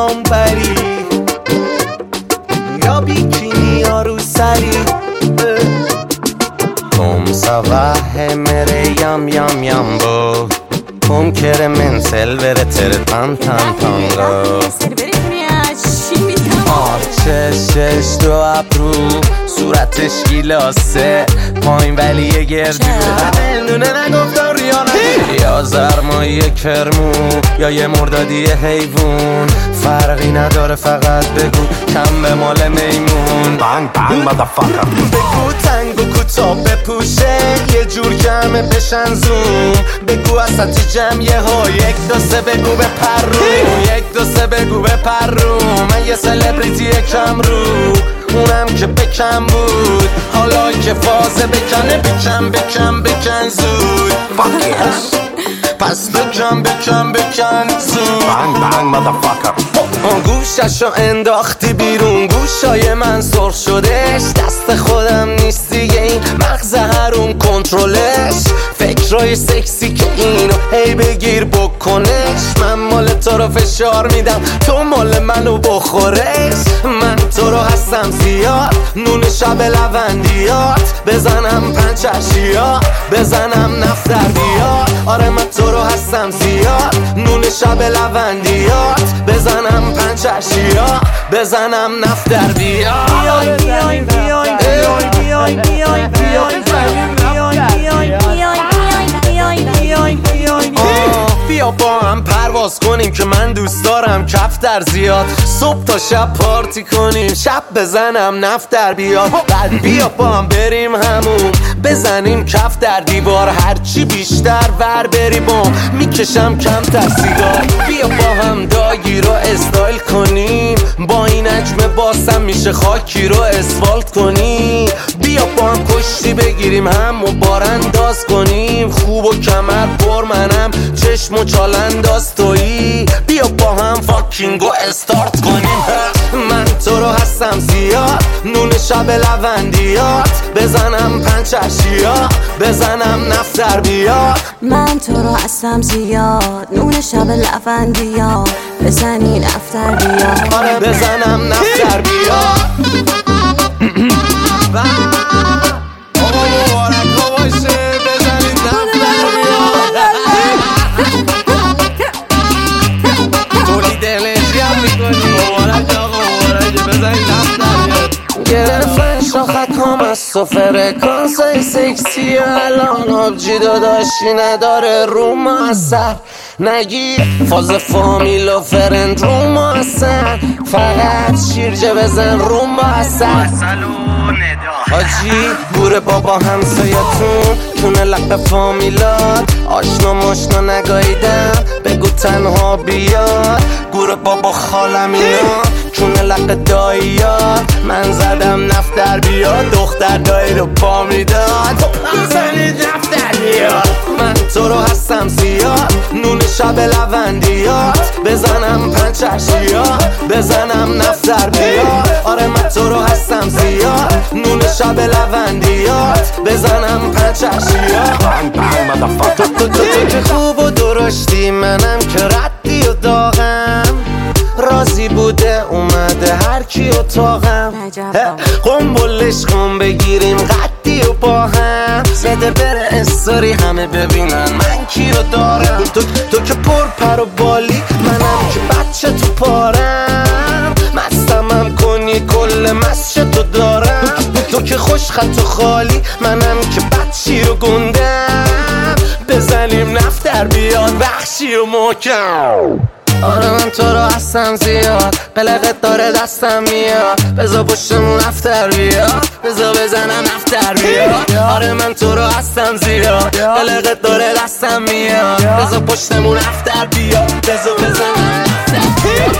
پام بری یا بیکینی یا رو سری Come ça va e mere yam yam yambo Come kere men selvere tere tan tan tango چش دو ابرو صورتش گیلاسه پایین ولی یه گردو دونه نگفتم ریانه یا زرمایی کرمو یا یه مردادی حیوون فرقی نداره فقط بگو کم به مال میمون بانگ بانگ مادرفاکر بگو تنگ و کوتاه بپوشه یه جور جمعه بشن زوم بگو اساتی جمعه ها یک دو سه بگو به پرو یک دو سه بگو به پرو من یه سلبریتی کم رو اونم که بکم بود حالا که فازه بکنه بکن زود Fuck yes پس بکن زود بانگ بانگ مادرفاکر گوششو انداختی بیرون گوشای من سرخ شدش دست خودم نیست دیگه این مغز هرون کنترلش فکرای سکسی که اینو هی بگیر بکنش من مال تو رو فشار میدم تو مال منو بخورش من تو رو هستم زیاد نون شب لوندیات بزنم پنچشیا بزنم نفتر بیاد آره من تو رو هستم زیاد نون شب لوندیات بزنم پنچشیا بزنم نفتر بیاد بیا با هم پرواز کنیم که من دوست دارم کفتر زیاد صبح تا شب پارتی کنیم شب بزنم نفتر بیاد بعد بیا با هم بریم همون بزنیم کف در دیوار هرچی بیشتر ور بری بام میکشم کمتر سیگار بیا با هم داگی رو استایل کنیم با این حجم باسم میشه خاکی رو اسفالت کنیم بیا با هم کشتی بگیریم هم و بارانداز کنیم خوب و کمر پر منم چشم و چالنداز تویی بیا با هم فاکینگو استارت کنیم من تو رو هستم زیاد نون شب لوندیات بزنم پنچشیا بزنم نفتر بیاد من تو رو هستم زیاد نون شب لوندیات بزنی نفتر بیاد آره بزنم نفتر بیاد آقا مبارکا باشه بزنید نفتر بیاد تولید انرژی هم میکنی مبارک آقا مبارک بزنید نفتر بیاد گرفتن شاخکام از تو فرکانسای سکسی الان آبجی داداشی نداره رو ما اثر نگی فاز فامیل و فرند رو ما اثر فقط شیرجه بزن رو ما اثر حاجی گوره بابا همسایتون تونه لق فامیلات آشنا ماشنا نگاییدم بگو تنها بیاد گوره بابا خالم اینا تونه لق داییات من زدم نفتر بیاد دختر دایی رو پا میداد بزنید نفتر بیاد من تو رو هستم زیاد نون شب لوندیات بزنم پنچشیا بزنم نفتر بیاد آره من تو رو هستم زیاد نون شب لوندیات بزنم پنچشیا بانگ بانگ مادرفاکر تو که خوب و درشتی منم که ردی و داغم راضی بوده اومده هر کی اتاقم قنبلش کن بگیریم قدی و با هم بده بره استوری همه ببینن من کی رو دارم تو که پر پر و بالی منم که بچه تو پارم مستمم کنی کل مسش تو دارم تو که خوش خط و خالی منم که بچی و گندم بزنیم نفتر بیاد بخشی و محکم آره من تو رو هستم زیاد قلقت داره دستم میاد بزا پشتمون نفتر بیاد بزا بزنم نفتر بیاد آره من تو رو هستم زیاد قلقت داره دستم میاد بزا پشتمون نفتر بیاد بزا بزنم نفتر بیاد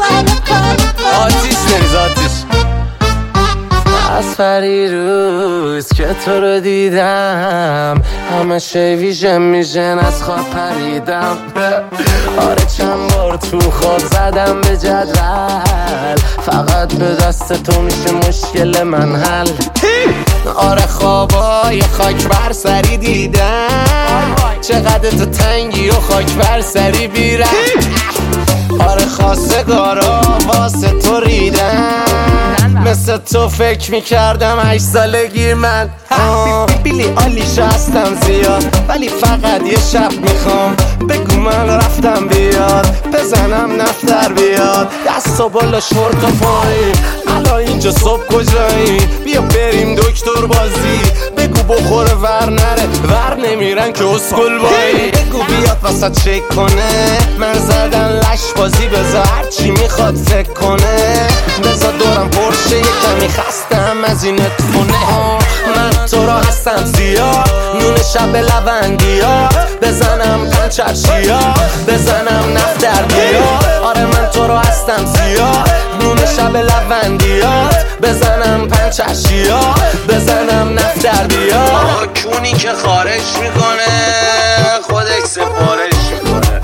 آتیش نریز آتیش از فری رو روز که تو رو دیدم همه شی ویژن از خواب پریدم. آره چند بار تو خواب زدم به جدول، فقط به دست تو میشه مشکل من حل. آره خوابای خاک بر سری دیدم، چقدر تو تنگی و خاک بر سری بیرم. آره خواستگارا واسه تو ریدم، مثل تو فکر میکردم 8 سالگی من. بیلی آلیشا هستم زیاد، ولی فقط یه شب میخوام بگو من رفتم بیاد، بزنم نفتر بیاد. دست و بالا شورت و پایی، الان اینجا صبح کجایی؟ بیا بریم دکتر بازی، بگو بخوره ور نره، ور نمیرن که اسکل بایی. بگو بیاد واسه چک کنه، من زدن لش بازی، بذار هرچی میخواد فکر کنه. بذار دورم پرشه یه کمی خستم از این اتفونه. من تو را هستم زیاد، نون شب لوندیات، بزنم پنچرشیات، بزنم نفت در بیاد. آره من تو را هستم زیاد، نون شب لوندیات، بزنم پنچرشیات، بزنم نفت در بیاد. کونی که خارج میکنه خودش سفارش میکنه،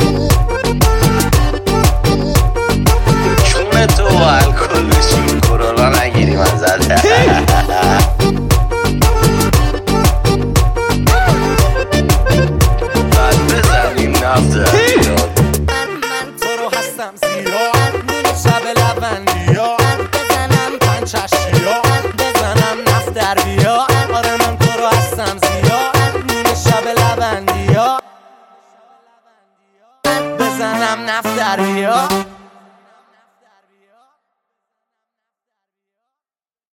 چون تو و الکل بشیم کرونا نگیری من زده. من تو رو هستم زیاد، نون شب لوندیات، بزنم پنچرشیات، بزنم نفت در بیاد. آره من تو رو هستم زیاد، نون شب لوندیات، بزنم نفت در بیاد.